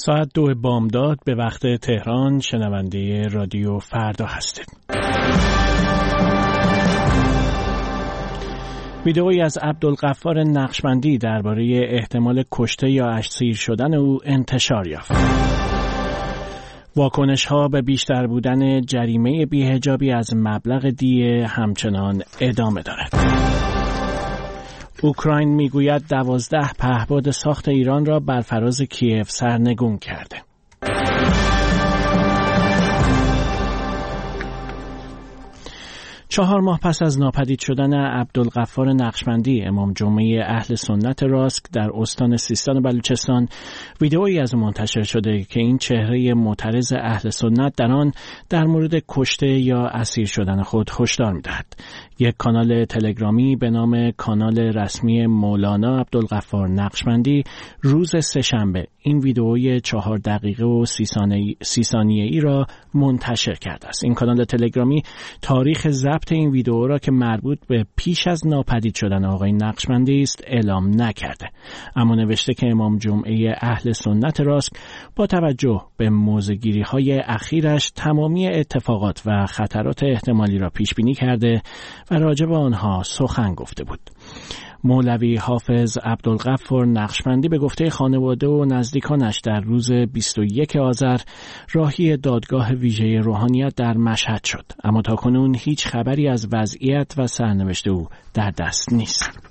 ساعت 2 بامداد به وقت تهران شنونده رادیو فردا هستید. ویدئویی از عبدالغفار نقشبندی درباره احتمال کشته یا اسیر شدن او انتشار یافت. واکنش‌ها به بیشتر بودن جریمه بی‌حجابی از مبلغ دیه همچنان ادامه دارد. اوکراین میگوید 12 پهپاد ساخت ایران را بر فراز کیف سرنگون کرده. چهار ماه پس از ناپدید شدن عبدالغفار نقشبندی، امام جمعه اهل سنت راسک در استان سیستان بلوچستان، ویدئویی از منتشر شده که این چهره معترض اهل سنت در آن در مورد کشته یا اسیر شدن خود هشدار می‌دهد. یک کانال تلگرامی به نام کانال رسمی مولانا عبدالغفار نقشبندی روز سه‌شنبه این ویدئوی 4 دقیقه و 30 ثانیه‌ای را منتشر کرده است. این کانال تلگرامی تاریخ ضبط این ویدئو را که مربوط به پیش از ناپدید شدن آقای نقشبندی است اعلام نکرده، اما نوشته که امام جمعه اهل سنت راسک با توجه به موضع‌گیری‌های اخیرش تمامی اتفاقات و خطرات احتمالی را پیش بینی کرده و راجع به آنها سخن گفته بود. مولوی حافظ عبدالغفار نقشبندی به گفته خانواده و نزدیکانش در روز 21 آذر راهی دادگاه ویژه روحانیت در مشهد شد، اما تاکنون هیچ خبری از وضعیت و سرنوشت او در دست نیست.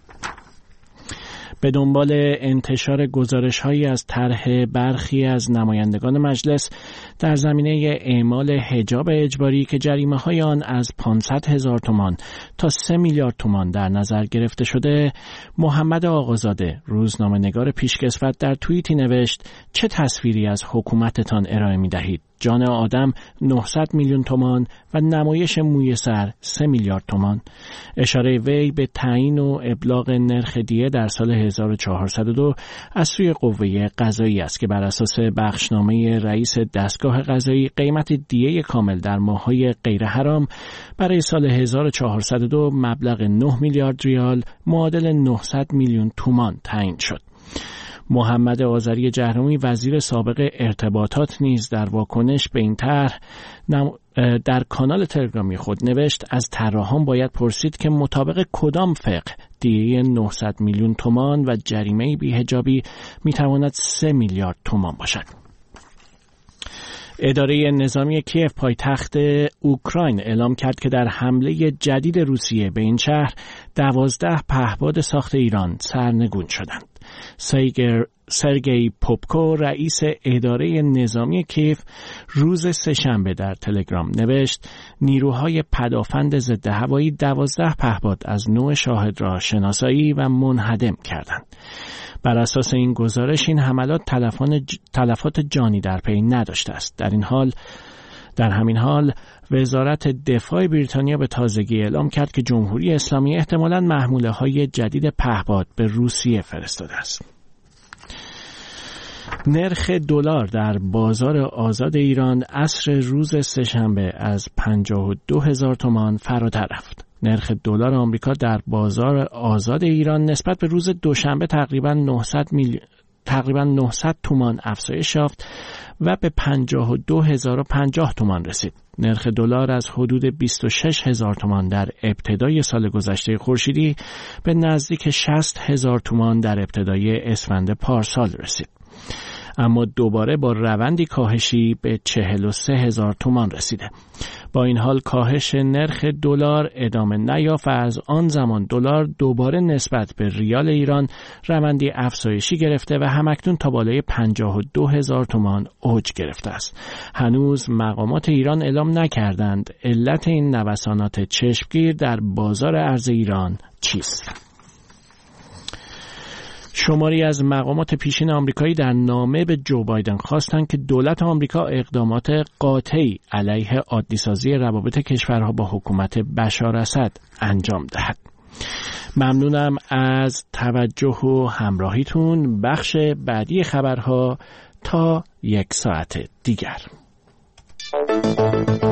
به دنبال انتشار گزارش‌هایی از طرح برخی از نمایندگان مجلس در زمینه اعمال حجاب اجباری که جریمه‌های آن از 500,000 تومان تا 3 میلیارد تومان در نظر گرفته شده، محمد آقازاده روزنامه‌نگار پیشکسوت در توییتی نوشت: چه تصویری از حکومتتان ارائه می‌دهید؟ جان آدم 900 میلیون تومان و نمایش موی سر 3 میلیارد تومان. اشاره وی به تعیین و ابلاغ نرخ دیه در سال 1402 از سوی قوه قضایی است که بر اساس بخشنامه رئیس دستگاه قضایی قیمت دیه کامل در ماه‌های غیر حرام برای سال 1402 مبلغ 9 میلیارد ریال معادل 900 میلیون تومان تعیین شد. محمد آذری جهرمی وزیر سابق ارتباطات نیز در واکنش به این طرح در کانال تلگرامی خود نوشت: از طراحان باید پرسید که مطابق کدام فقه دیه 900 میلیون تومان و جریمه بی‌حجابی میتواند 3 میلیارد تومان باشد. اداره نظامی کیف پایتخت اوکراین اعلام کرد که در حمله جدید روسیه به این شهر 12 پهپاد ساخت ایران سرنگون شدند. سرگئی پوپکو رئیس اداره نظامی کیف روز سه‌شنبه در تلگرام نوشت: نیروهای پدافند ضد هوایی 12 پهپاد از نوع شاهد را شناسایی و منهدم کردند. بر اساس این گزارش این حملات تلفات جانی در پی نداشته است. در همین حال وزارت دفاع بریتانیا به تازگی اعلام کرد که جمهوری اسلامی احتمالاً محموله‌های جدید پهپاد به روسیه فرستاده است. نرخ دلار در بازار آزاد ایران عصر روز سه‌شنبه از 52,000 تومان فراتر رفت. نرخ دلار آمریکا در بازار آزاد ایران نسبت به روز دوشنبه تقریباً 900 تومان افزایش یافت و به 52,050 تومان رسید. نرخ دلار از حدود 26,000 تومان در ابتدای سال گذشته خورشیدی به نزدیک 60,000 تومان در ابتدای اسفند پارسال رسید، اما دوباره با روندی کاهشی به 43,000 تومان رسیده. با این حال کاهش نرخ دلار ادامه نیافت و از آن زمان دلار دوباره نسبت به ریال ایران روندی افزایشی گرفته و همکنون تا بالای 52,000 تومان اوج گرفته است. هنوز مقامات ایران اعلام نکردند علت این نوسانات چشمگیر در بازار ارز ایران چیست. شماری از مقامات پیشین آمریکایی در نامه به جو بایدن خواستند که دولت آمریکا اقدامات قاطعی علیه عادی‌سازی روابط کشورها با حکومت بشار اسد انجام دهد. ممنونم از توجه و همراهیتون. بخش بعدی خبرها تا 1 ساعت دیگر.